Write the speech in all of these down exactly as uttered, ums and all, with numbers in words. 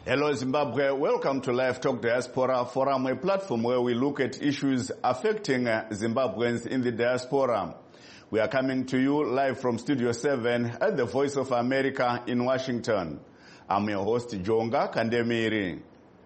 Hello Zimbabwe, welcome to Live Talk Diaspora Forum, a platform where we look at issues affecting uh, Zimbabweans in the diaspora. We are coming to you live from Studio seven at the Voice of America in Washington. I'm your host, Jonga Kandemiri.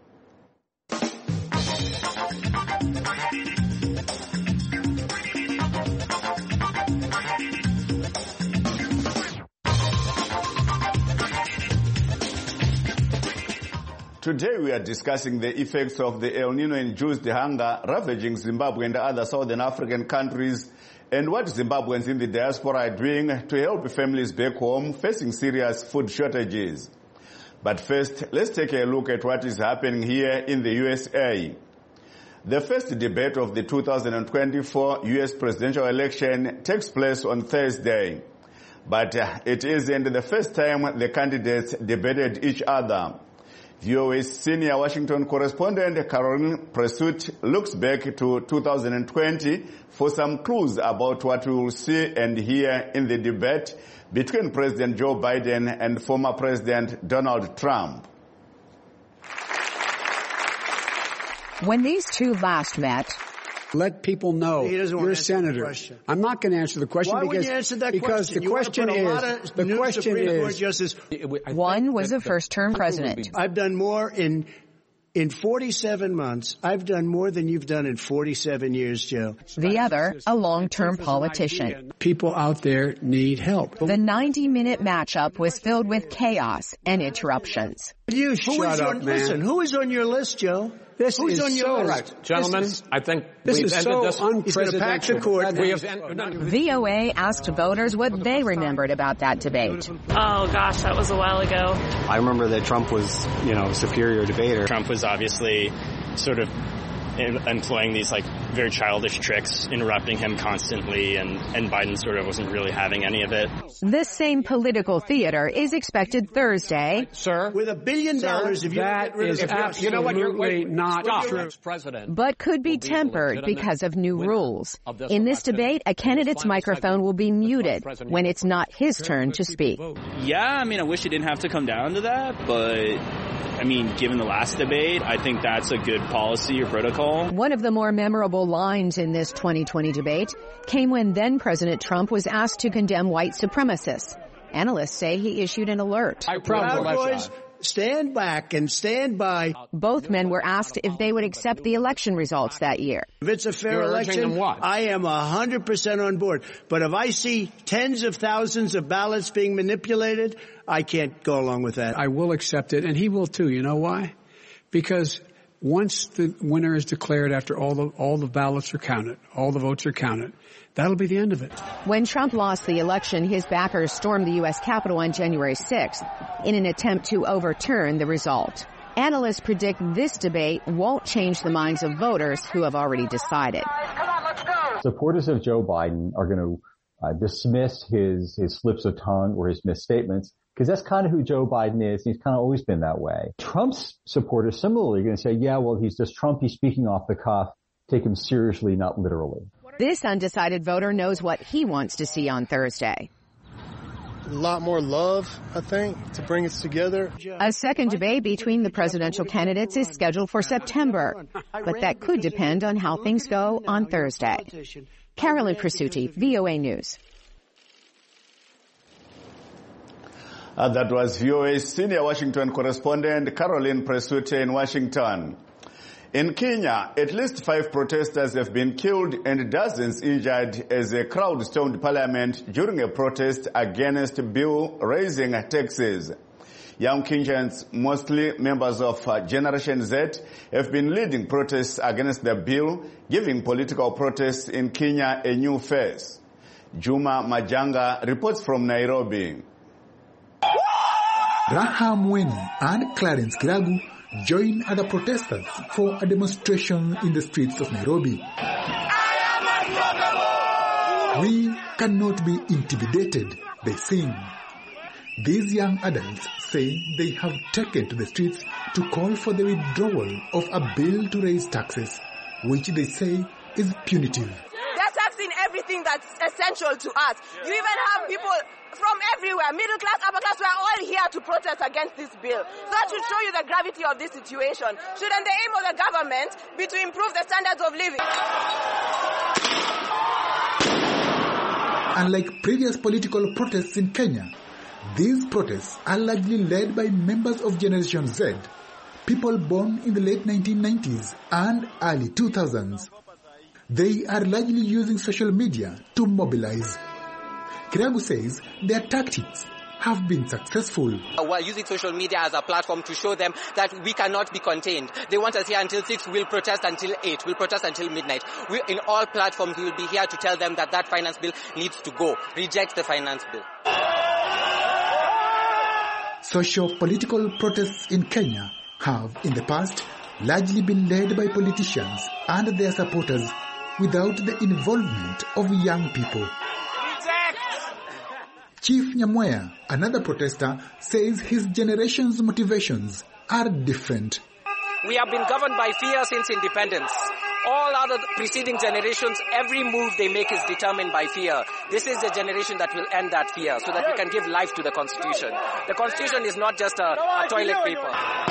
Today we are discussing the effects of the El Nino-induced hunger ravaging Zimbabwe and other southern African countries, and what Zimbabweans in the diaspora are doing to help families back home facing serious food shortages. But first, let's take a look at what is happening here in the U S A. The first debate of the two thousand twenty-four U S presidential election takes place on Thursday. But uh, it isn't the first time the candidates debated each other. V O A's senior Washington correspondent Caroline Presutti looks back to two thousand twenty for some clues about what we will see and hear in the debate between President Joe Biden and former President Donald Trump. When these two last met, let people know you're a senator. I'm not going to answer the question Why because, you answer that because question? the you question is, the question Supreme is, Court Justice. one was a first-term president. I've done more in in forty-seven months. I've done more than you've done in forty-seven years, Joe. The other, a long-term politician. People out there need help. The ninety-minute matchup was filled with chaos and interruptions. You Who shut is up, on, man. Listen, who is on your list, Joe? This Who's is on your so list? right. Gentlemen, this is, I think this we've is ended so this. unprecedented. court. We have ended. V O A asked voters what they remembered about that debate. Oh gosh, that was a while ago. I remember that Trump was, you know, a superior debater. Trump was obviously sort of employing these like very childish tricks, interrupting him constantly, and, and Biden sort of wasn't really having any of it. This same political theater is expected Thursday. Sir? With a billion dollars, if you that get rid is of the absolutely you know what, you're, wait, not stop. true. President But could be tempered because of new rules. In this debate, a candidate's microphone will be muted when it's not his turn to speak. Yeah, I mean, I wish it didn't have to come down to that, but I mean, given the last debate, I think that's a good policy or protocol. One of the more memorable lines in this twenty twenty debate came when then-President Trump was asked to condemn white supremacists. Analysts say he issued an alert. I Proud Boys, stand back and stand by. Both men were asked if they would accept the election results that year. If it's a fair You're urging election, them what? I am one hundred percent on board. But if I see tens of thousands of ballots being manipulated, I can't go along with that. I will accept it, and he will too. You know why? Because once the winner is declared, after all the all the ballots are counted, all the votes are counted, that'll be the end of it. When Trump lost the election, his backers stormed the U S Capitol on January sixth in an attempt to overturn the result. Analysts predict this debate won't change the minds of voters who have already decided. Come on, let's go. Supporters of Joe Biden are going to uh, dismiss his, his slips of tongue or his misstatements, because that's kind of who Joe Biden is. He's kind of always been that way. Trump's supporters similarly are going to say, yeah, well, he's just Trump. He's speaking off the cuff. Take him seriously, not literally. This undecided voter knows what he wants to see on Thursday. A lot more love, I think, to bring us together. A second debate between the presidential candidates is scheduled for September, but that could depend on how things go on Thursday. Caroline Presutti, V O A News. Uh, that was V O A's senior Washington correspondent Caroline Presutti in Washington. In Kenya, at least five protesters have been killed and dozens injured as a crowd stormed parliament during a protest against a bill raising taxes. Young Kenyans, mostly members of uh, Generation Z, have been leading protests against the bill, giving political protests in Kenya a new face. Juma Majanga reports from Nairobi. Raham Weni and Clarence Kiragu joined other protesters for a demonstration in the streets of Nairobi. We cannot be intimidated, they sing. These young adults say they have taken to the streets to call for the withdrawal of a bill to raise taxes, which they say is punitive. They're taxing every anything that's essential to us. You even have people from everywhere, middle class, upper class, we are all here to protest against this bill. So that should show you the gravity of this situation. Shouldn't the aim of the government be to improve the standards of living? Unlike previous political protests in Kenya, these protests are largely led by members of Generation Z, people born in the late nineteen nineties and early two thousands. They are largely using social media to mobilize. Kiragu says their tactics have been successful. We're using social media as a platform to show them that we cannot be contained. They want us here until six, we'll protest until eight, we'll protest until midnight. We, in all platforms, we will be here to tell them that that finance bill needs to go. Reject the finance bill. Socio-political protests in Kenya have, in the past, largely been led by politicians and their supporters without the involvement of young people. Chief Nyamwea, another protester, says his generation's motivations are different. We have been governed by fear since independence. All other preceding generations, every move they make is determined by fear. This is the generation that will end that fear so that we can give life to the Constitution. The Constitution is not just a, a toilet paper.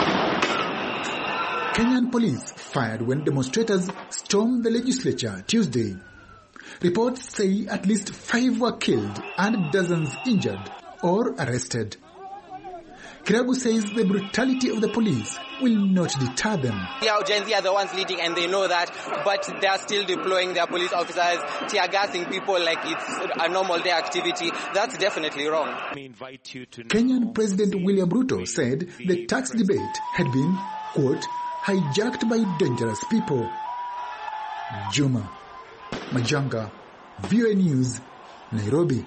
Kenyan police fired when demonstrators stormed the legislature Tuesday. Reports say at least five were killed and dozens injured or arrested. Kiragu says the brutality of the police will not deter them. Yeah, Gen Z are the ones leading and they know that, but they are still deploying their police officers, tear gassing people like it's a normal day activity. That's definitely wrong. Kenyan President William Ruto said the tax debate had been, quote, hijacked by dangerous people. Juma Majanga, V O A News, Nairobi.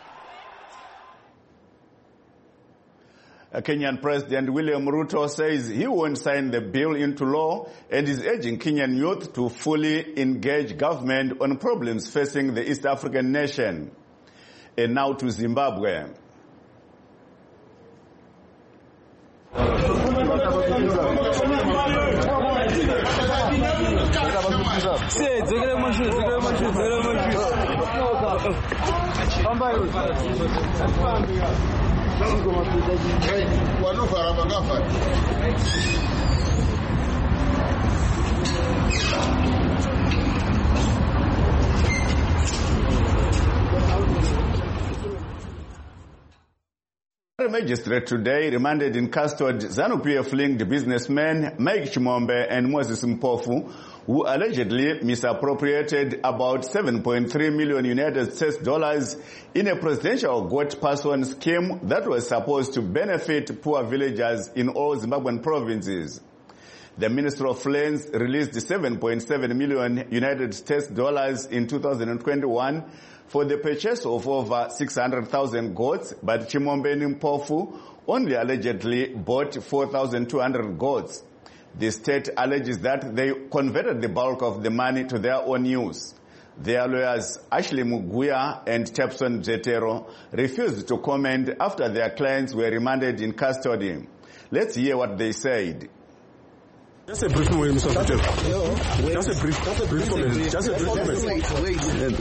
Kenyan President William Ruto says he won't sign the bill into law and is urging Kenyan youth to fully engage government on problems facing the East African nation. And now to Zimbabwe. A magistrate today remanded in custody ZANU-P F-linked businessmen Mike Chimombe and Moses Mpofu, who allegedly misappropriated about seven point three million United States dollars in a presidential goat person scheme that was supposed to benefit poor villagers in all Zimbabwean provinces. The Ministry of Lands released seven point seven million United States dollars in two thousand twenty-one for the purchase of over six hundred thousand goats, but Chimombe and Mpofu only allegedly bought four thousand two hundred goats. The state alleges that they converted the bulk of the money to their own use. Their lawyers, Ashley Muguya and Tepson Zetero, refused to comment after their clients were remanded in custody. Let's hear what they said. Just a brief moment, Mister Patel. Just a brief, just a brief comment. Just a brief comment. Wait, wait.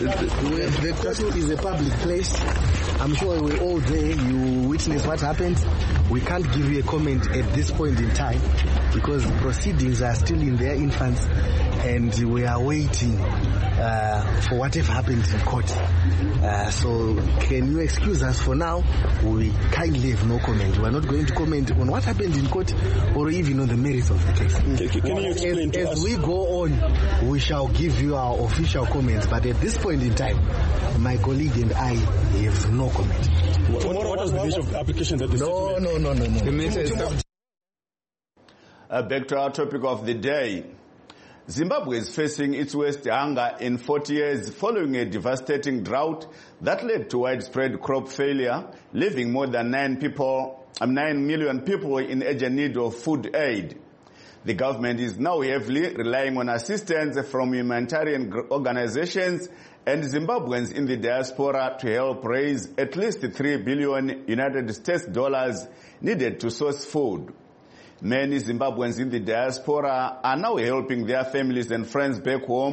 The court is a public place. I'm sure we're all there. You witness what happened. We can't give you a comment at this point in time because the proceedings are still in their infancy and we are waiting uh, for whatever happened in court. Uh, so can you excuse us for now? We kindly have no comment. We are not going to comment on what happened in court or even on the merits of the case. Can, can you explain as, to as us? we go on, we shall give you our official comments. But at this point in time, my colleague and I have no comment. What, what, what was the nature of the application that the No, no, no, no, no. The matter is Uh, back to our topic of the day. Zimbabwe is facing its worst hunger in forty years following a devastating drought that led to widespread crop failure, leaving more than nine people, um, nine million people in urgent need of food aid. The government is now heavily relying on assistance from humanitarian organizations and Zimbabweans in the diaspora to help raise at least three billion United States dollars needed to source food. Many Zimbabweans in the diaspora are now helping their families and friends back home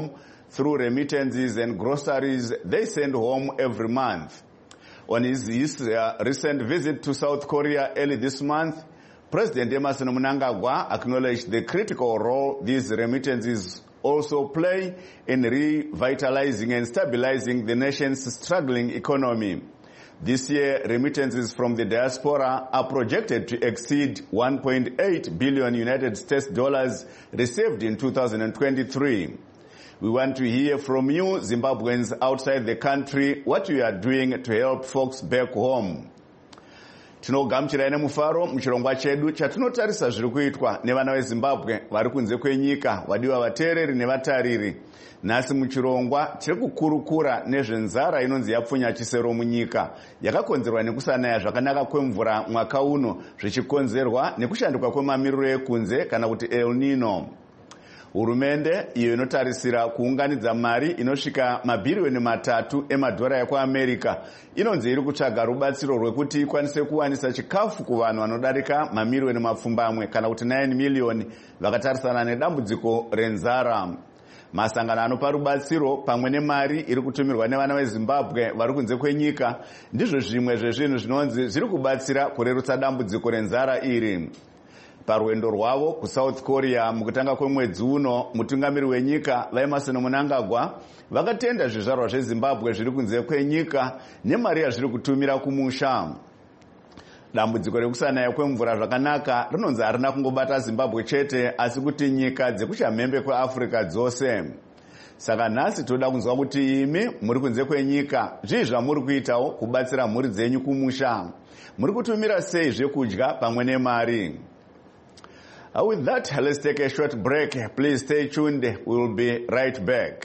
through remittances and groceries they send home every month. On his, his uh, recent visit to South Korea early this month, President Emmerson Mnangagwa acknowledged the critical role these remittances also play in revitalizing and stabilizing the nation's struggling economy. This year, remittances from the diaspora are projected to exceed one point eight billion United States dollars received in two thousand twenty-three. We want to hear from you, Zimbabweans outside the country, what you are doing to help folks back home. Tinogamuchira nemufaro muchirongwa chedu chatinotarisa zviri kuitwa nevana veZimbabwe vari kunze kwenyika, vadiwa vateereri nevatariri. Nhasi muchirongwa tiri kukurukura nezvenzara inonzi yapfunya chisero munyika, yakakonzerwa nekusanaya zvakanaka kwemvura mwaka uno, zvichikonzerwa nekushanduka kwemamiriro ekunze kana kuti El Nino. Hurumende iyo inotarisira kuunganidza mari inosvika mabhiriyoni matatu emadhora ekuAmerica inonzi iri kutsvaga rubatsiro rwekuti ikwanise kuwanisa chikafu kuvanhu vanodarika mamiriyoni mapfumbamwe kana kuti nine miliyoni vakatarisana nedambudziko renzara. Masangano anopa rubatsiro pamwe nemari iri kutumirwa nevana veZimbabwe vari kunze kwenyika ndizvo zvimwe zvezvinhu zvinonzi zviri kubatsira kurerutsa dambudziko renzara iri. Parwendo rwavo kuSouth Korea mukutanga kwemwedzi uno, mutungamiri wenyika vaEmmerson Mnangagwa vakatenda zvizvarwa zveZimbabwe zviri kunze kwenyika nemari yazviri kutumira kumusha. Dambudziko rekusanaya kwemvura zvakanaka rinonzi harina kungobata Zimbabwe chete, asi kuti nyika dzekuchamhembe kweAfrica dzose. Saka nhasi toda kunzwa kuti imi muri kunze kwenyika zvii zvamuri kuitawo kubatsira mhuri dzenyu kumusha. Muri kutumira sei zvekudya pamwe nemari? Uh, with that, let's take a short break. Please stay tuned. We will be right back.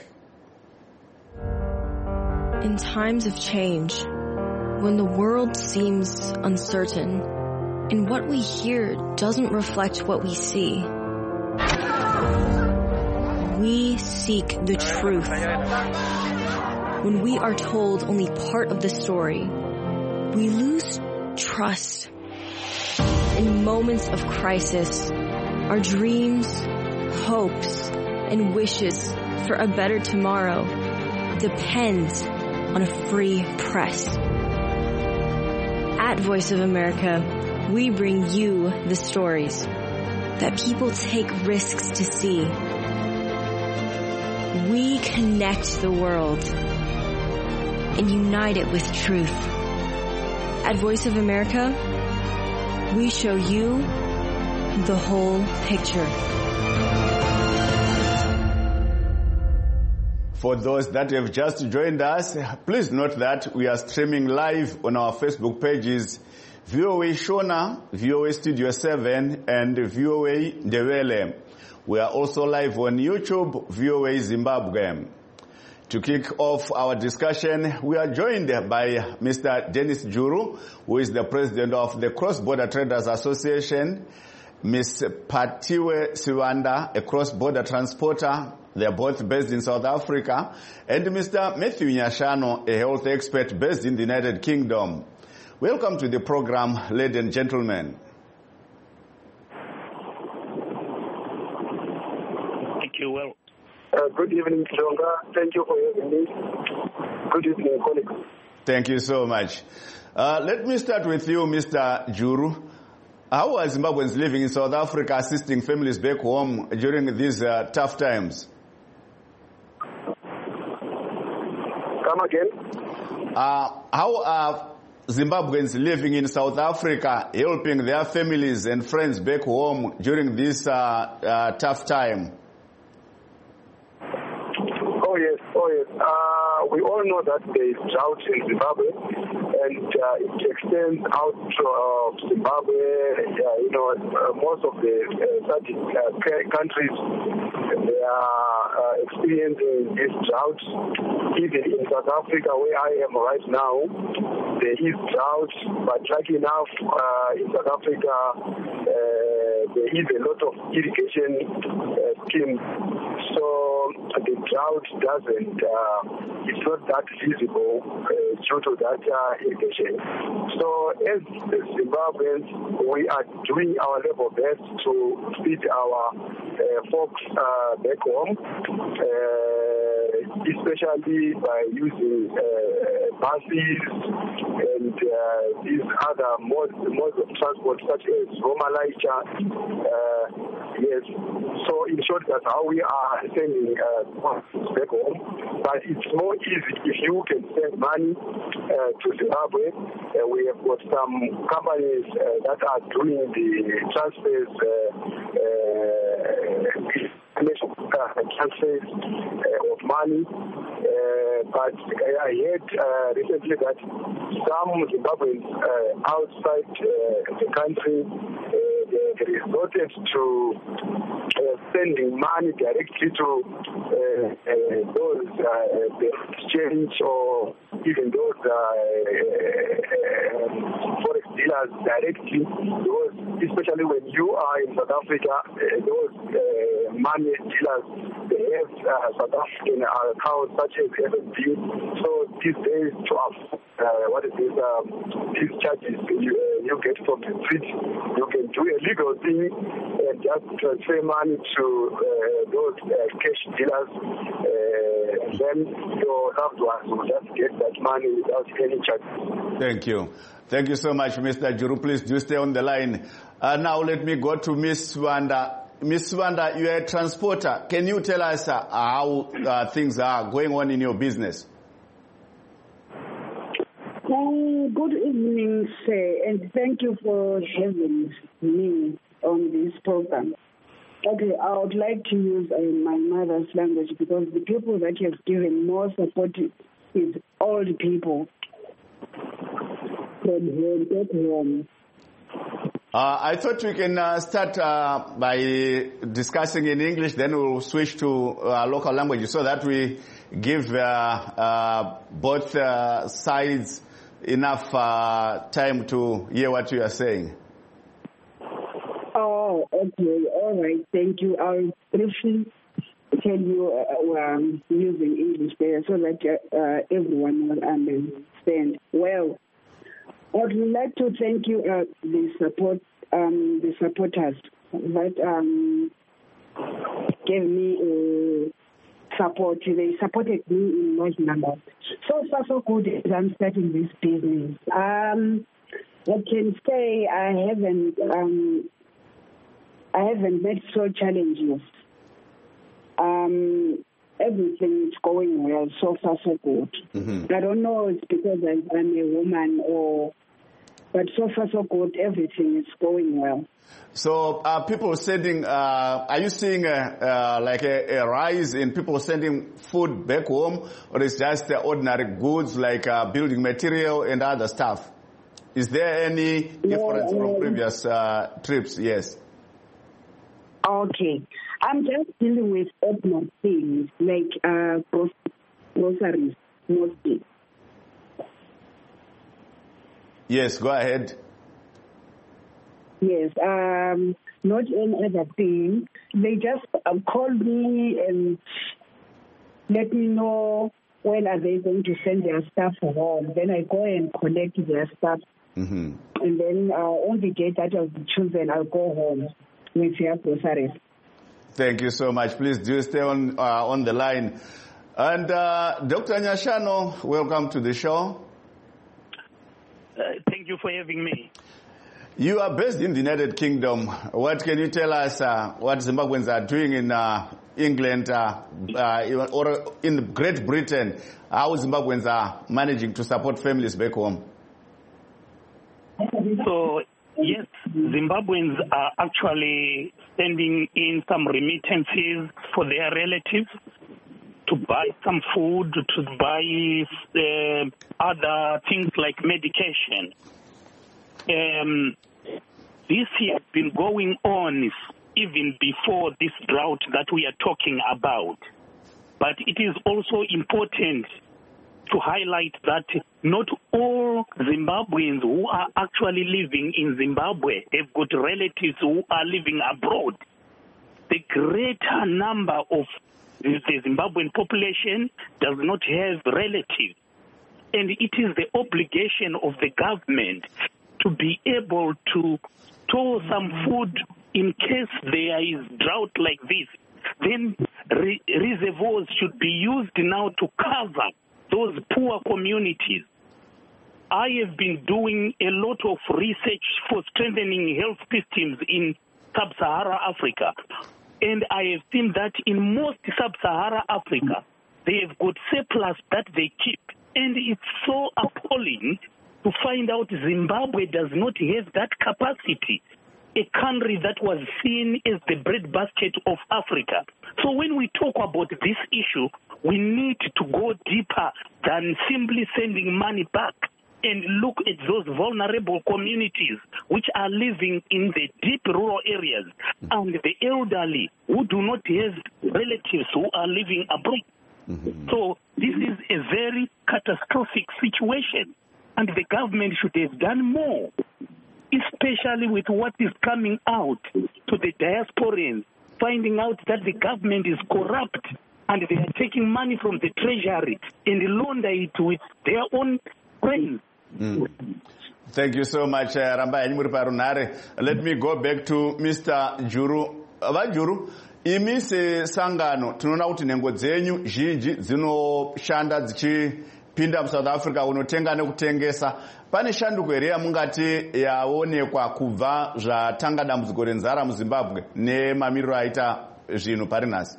In times of change, when the world seems uncertain and what we hear doesn't reflect what we see, we seek the truth. When we are told only part of the story, we lose trust. In moments of crisis, our dreams, hopes, and wishes for a better tomorrow depend on a free press. At Voice of America, we bring you the stories that people take risks to see. We connect the world and unite it with truth. At Voice of America, we show you the whole picture. For those that have just joined us, please note that we are streaming live on our Facebook pages, V O A Shona, V O A Studio seven, and V O A Ndebele. We are also live on YouTube, V O A Zimbabwe. To kick off our discussion, we are joined by Mister Dennis Juru, who is the president of the Cross-Border Traders Association, Miz Patiwe Siwanda, a cross-border transporter. They are both based in South Africa. And Mister Matthew Nyashano, a health expert based in the United Kingdom. Welcome to the program, ladies and gentlemen. Thank you. Well, uh, good evening, Jonga. Thank you for having me. Good evening, colleagues. Thank you so much. Uh, let me start with you, Mister Juru. How are Zimbabweans living in South Africa assisting families back home during these uh, tough times? Come again? Uh, how are Zimbabweans living in South Africa helping their families and friends back home during this uh, uh, tough time? Oh, yes. Oh, yes. Uh, we all know that there is drought in Zimbabwe, and uh, it extends out to uh, Zimbabwe. Uh, you know, uh, most of the uh, such uh, countries, they are uh, experiencing this drought. Even in South Africa, where I am right now, there is drought, but lucky enough, uh, in South Africa, uh, there is a lot of irrigation uh, schemes. So the drought doesn't, uh, it's not that visible uh, due to that uh, irrigation. So as Zimbabweans, we are doing our level best to feed our uh, folks uh, back home. Uh, especially by using uh, buses and uh, these other modes, modes of transport such as Roma Laika. Uh, yes, so in short, that's how we are sending uh, back home. But it's more easy if you can send money uh, to Zimbabwe. Uh, we have got some companies uh, that are doing the transfers. Uh, uh, Uh, transfers uh, of money, uh, but I heard uh, recently that some Zimbabweans uh, outside uh, the country uh, they, they resorted to uh, sending money directly to uh, uh, those uh, the exchange or even those uh, uh, forex dealers directly, because especially when you are in South Africa, uh, those uh, money dealers, they have uh, South African accounts such as F N B. So these days, to avoid uh, what is this, um, these charges you, uh, you get from the street, you can do a legal thing and just transfer money to uh, those uh, cash dealers, uh, and then your loved ones will just get that money without any charges. Thank you. Thank you so much, Mister Juru. Please do stay on the line. Uh, now let me go to Miss Wanda. Miss Wanda, you are a transporter. Can you tell us uh, how uh, things are going on in your business? Oh, good evening, sir, and thank you for having me on this program. Okay, I would like to use uh, my mother's language because the people that have given more support is old people from home, at home. Uh, I thought we can uh, start uh, by discussing in English, then we'll switch to uh, local language so that we give uh, uh, both uh, sides enough uh, time to hear what you are saying. Oh, okay. All right. Thank you. I'll briefly tell you uh, um, using English there so that uh, everyone will understand. Well, I would like to thank you, uh, the support, um, the supporters that um, gave me uh, support. They supported me in large numbers. So far, so good as I'm starting this business. Um, I can say I haven't, um, I haven't met so challenges. Um, everything is going well. So far, so good. Mm-hmm. I don't know it's because I'm a woman or. But so far, so good. Everything is going well. So, are people sending? Uh, are you seeing a, uh, like a, a rise in people sending food back home, or is just the ordinary goods like uh, building material and other stuff? Is there any difference no, from previous uh, trips? Yes. Okay, I'm just dealing with ordinary things like uh, groceries mostly. Yes, go ahead. Yes, um, not any other thing. They just uh, call me and let me know when are they going to send their stuff home. Then I go and collect their stuff. Mm-hmm. And then uh, on the day that I'll be chosen, I'll go home with their groceries. Thank you so much. Please do stay on, uh, on the line. And uh, Doctor Nyashano, welcome to the show. Uh, thank you for having me. You are based in the United Kingdom. What can you tell us uh, what Zimbabweans are doing in uh, England uh, uh, or in Great Britain? How Zimbabweans are managing to support families back home? So, yes, Zimbabweans are actually sending in some remittances for their relatives to buy some food, to buy uh, other things like medication. Um, this has been going on even before this drought that we are talking about. But it is also important to highlight that not all Zimbabweans who are actually living in Zimbabwe have got relatives who are living abroad. The greater number of the Zimbabwean population does not have relatives. And it is the obligation of the government to be able to store some food in case there is drought like this. Then re- reservoirs should be used now to cover those poor communities. I have been doing a lot of research for strengthening health systems in sub-Saharan Africa, and I have seen that in most sub-Saharan Africa, they have got surplus that they keep, and it's so appalling to find out Zimbabwe does not have that capacity, a country that was seen as the breadbasket of Africa. So when we talk about this issue, we need to go deeper than simply sending money back and look at those vulnerable communities which are living in the deep rural areas and the elderly who do not have relatives who are living abroad. Mm-hmm. So this is a very catastrophic situation, and the government should have done more, especially with what is coming out to the diasporans, finding out that the government is corrupt and they are taking money from the treasury and launder it with their own friends. Mm. Thank you so much, uh, Ramba Muri Parunare. Let me go back to Mister Juru. Vajuru, imi se sangano tunaona kuti nengo dzenyu zhinji dzinoshanda dzichipinda muSouth Africa unotenga nekutengesa. Pane shanduko here yamungati yaonekwa kubva zvatanga dambudziko renzara muZimbabwe nemamiriro aita zvinhu pari nhasi?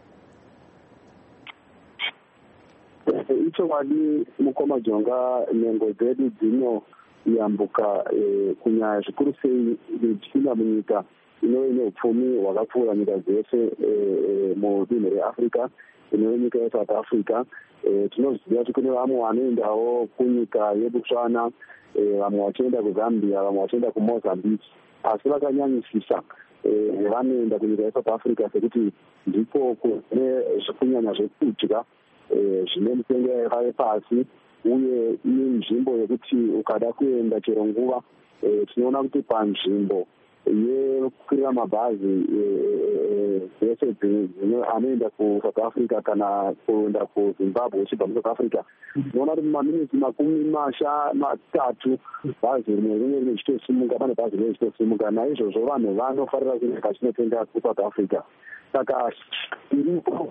Ichokwadi mukoma jonga nhengo dzedu dzinoyambuka kunyanya zvikuru sei tichipinda munyika inove neupfumi hwakapfuura nyika dzese mudunhu reAfrica, inove nyika yeSouth Africa. Tinoziva kuti kune vamwe vanoendawo kunyika yeBotswana, vamwe vachienda kuZambia, vamwe vachienda kuMozambique, asi vakanyanyisisa vanoenda kunyika yeSouth Africa sekuti ndipo kune kunyanya zvekudya zvine mitengo yakaye pasi, uye ine nzvimbo yekuti ukada kuenda chero nguva tinoona kuti panzvimbo yekukwira mabhazi ese anoenda kuSouth Africa kana kuenda kuZimbabwe uchibva muSouth Africa, tinoona kuti maminitsi makumi masha matatu bhazi rimwe rimwe rine chitosimuka, pane bhazi rine chitosimuka. Naizvozvo vanhu vanofarira kuenda vachinotenga kuSouth Africa. Saka iripo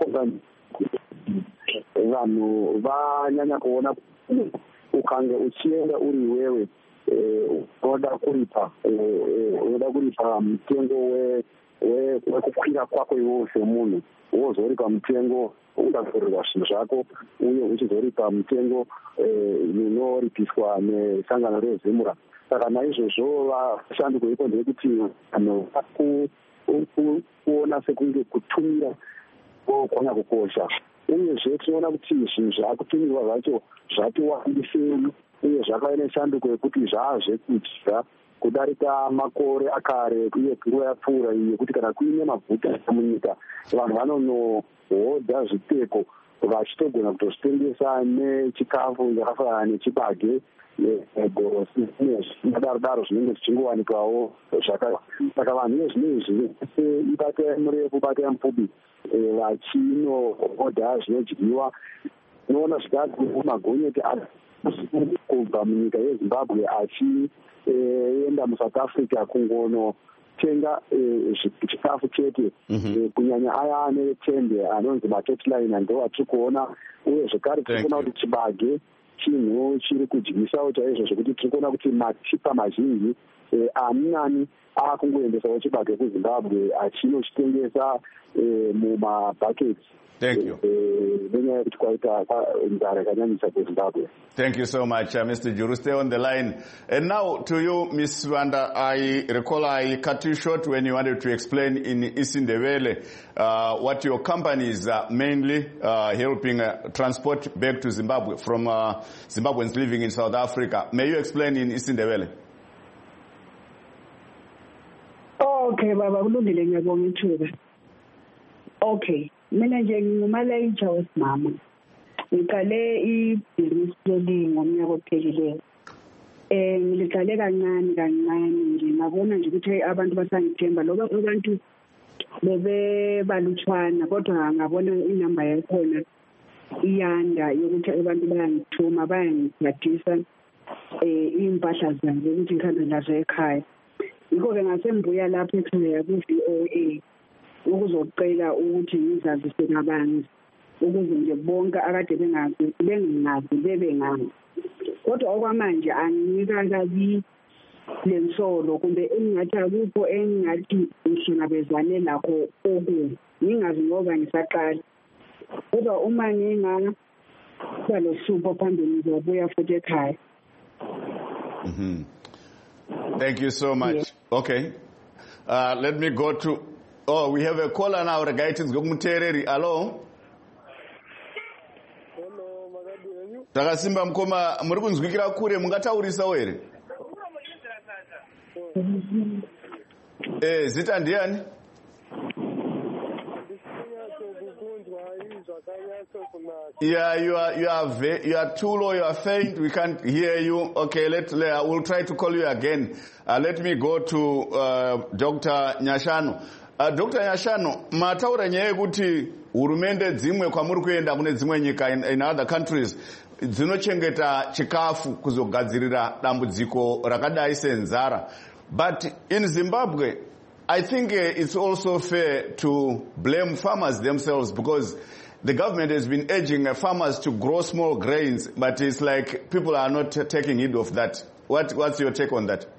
vanhu vanyanya kuona ukange uchienda uri wewe unoda kuripa unoda kuripa mutengo wekukwira kwako iwewe semunhu, wozoripa mutengo ungazorirwa zvinhu zvako, uye uchizoripa mutengo unoripiswa nesangano reZimura. Saka naizvozvo vashanduko iko ndeyekuti vanhu vakuona sekunge kutumira kwanya kukosha, uyezve tinoona kuti zvinhu zvaakutumirwa zvacho zvati wandisei, uye zvakava neshanduko yekuti zvaazvekudya kudarika makore akare uye nguva yapfuura iyi yekuti kana kuine maguta munyika vanhu vanonohodha zvipfeko vachitogona kutozvitengesa nechikafu chakafanana nechibage negorosi nezvinodaro daro zvinenge zvichingowanikwawo zvakaiwa. Saka vanhu vezvinezvi ibatai murefu batai mupfupi vachinohodha zvinodyiwa. Unoona zvikati magonyeti kubva munyika yeZimbabwe achienda muSouth Africa kungonotenga chikafu chete, kunyanya aya ane tende anonzi matotline ndo atiri kuona, uye zvekare tiri kuona kuti chibage chinhu chiri kudyisawo chaizvo zvekuti tiri kuona kuti matipa mazhinji ani nani akungoendesawo chibage kuZimbabwe achinochitengesa mumabhaketi. Thank you. Thank you so much, uh, Mister Juru. Stay on the line. And now to you, Miz Wanda, I recall I cut you short when you wanted to explain in Isindebele uh, what your company is uh, mainly uh, helping uh, transport back to Zimbabwe from uh, Zimbabweans living in South Africa. May you explain in Isindebele? Okay, Baba, kulungile ngiyabonga ithuba. Okay. Mina nje ngingumalayicha wesimama, ngiqale ibhizinisi leli ngomnyaka ophelileyo. Eh ngiliqale kancane kancane nje, ngabona nje ukuthi abantu basangithemba, loba abantu bebe balutshwana, kodwa ngabona inamba yakhona iyanda yokuthi abantu bayangithuma bayangiphathisa eh impahla zami ukuthi ngikhambe lazo ekhaya. Yiko ke ngasembuya lapho ekhaya ku-V O A ukuzocela ukuthi ngizazise kabanzi ukuze nje bonke akade bengazi bengazi bebengazi kodwa okwamanje anginika kabi lensolo kumbe engathi akupho engathi ngihlangabezane lakho oku ngingazi ngoba ngisaqala kodwa uma nginga balosuku phambili ngizobuya futhi ekhaya. Mhm. Thank you so much. Yes. Okay. Uh, let me go to, oh, we have a caller now, Regaitis Gokumutereri. Hello? Hello, Magadi. Takasimba mkoma, muri kunzwikira kure, mungataurisa were? Eh, zita ndiani? Yeah, you are you are ve- you are too low, you are faint. We can't hear you. Okay, let uh, we'll try to call you again. Uh, let me go to uh, Doctor Nyashano. Uh, Doctor Nyashano, mataura nyaya kuti hurumende dzimwe kwamuri kuenda kune dzimwe nyika in, in other countries dzinochengeta chikafu kuzogadzirira dambudziko rakadai senzara. But in Zimbabwe, I think uh, it's also fair to blame farmers themselves because the government has been urging uh, farmers to grow small grains, but it's like people are not taking heed of that. What, what's your take on that?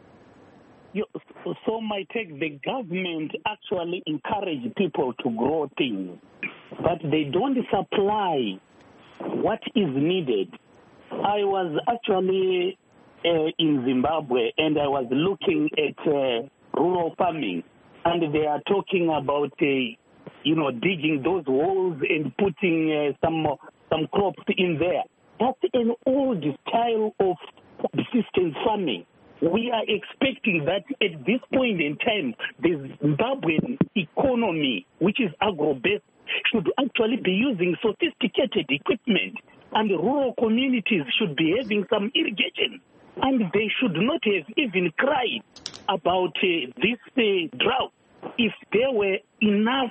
You, so my take, the government actually encourage people to grow things, but they don't supply what is needed. I was actually uh, in Zimbabwe and I was looking at uh, rural farming, and they are talking about uh, you know, digging those holes and putting uh, some some crops in there. That's an old style of subsistence farming. We are expecting that at this point in time, the Zimbabwean economy, which is agro-based, should actually be using sophisticated equipment, and the rural communities should be having some irrigation. And they should not have even cried about uh, this uh, drought if there were enough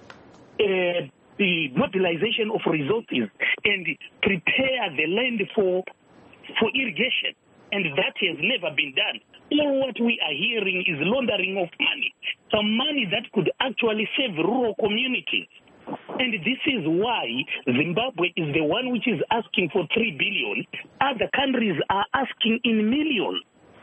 Uh, the mobilization of resources and prepare the land for for irrigation, and that has never been done. All what we are hearing is laundering of money, some money that could actually save rural communities. And this is why Zimbabwe is the one which is asking for three billion. Other countries are asking in millions,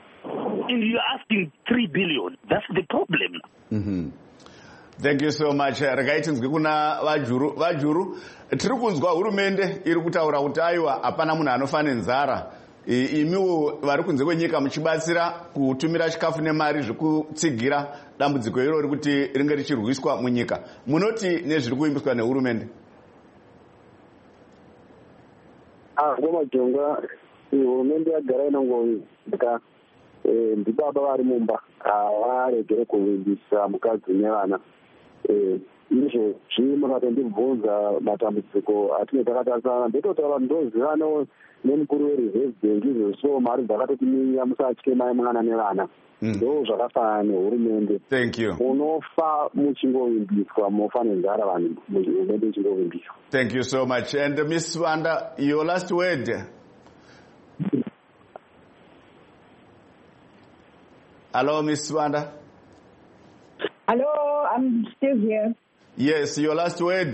and you are asking three billion. That's the problem. Mm-hmm. Thank you so much. Regaiti nzwi kuna vajuru vajuru tiri kunzwa hurumende iri kutaura kuti aiwa hapana munhu anofane nzara. Imiwo vari kunze kwenyika muchibatsira kutumira chikafu nemari zvekutsigira dambudziko iroro kuti ringe richirwiswa munyika. Munoti nezviri kuimbiswa nehurumende? Ah, ngoma jonga hurumende yagara inongoita ndibaba vari mumba avaregere kuvimbisa mukadzi nevana. Izvo zvinoda ndibvunza matambudziko atine takatarisana ndototi vanhu ndozivanawo nemukuru wereserve bank izvo so mari dzakatotiminya musatye mai mwana nevana ndo zvakafanana nehurumende. Thank you. Munofa muchingovimbiswa munofa nenzara vanhu hurumende ichingovimbiswa. Thank you so much. And uh, Miss Wanda, your last word. Hello, Miss Wanda. Hello, I'm still here. Yes, your last word.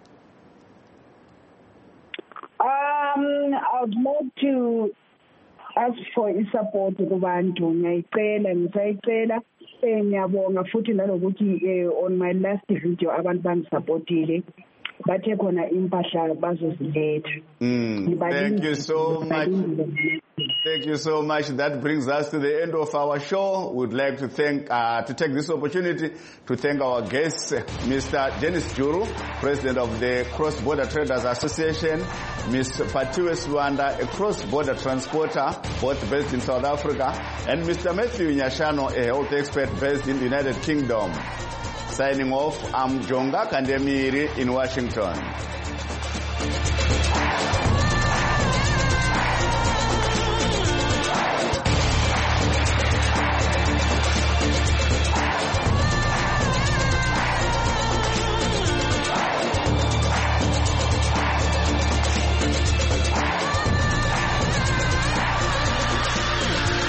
Um, I'd like to ask for support kubantu. Ngiyayicela, ngisayicela. Ngiyabonga futhi nalokuthi on my last video abantu bangisupportile. Bathe khona impahla bazoziletha. Thank you so much. Thank you so much. That brings us to the end of our show. We'd like to thank, uh, to take this opportunity to thank our guests, Mister Dennis Juru, President of the Cross Border Traders Association, Mister Patiwe Swanda, a cross-border transporter, both based in South Africa, and Mister Matthew Nyashano, a health expert based in the United Kingdom. Signing off, I'm Jonga Kandemiri in Washington.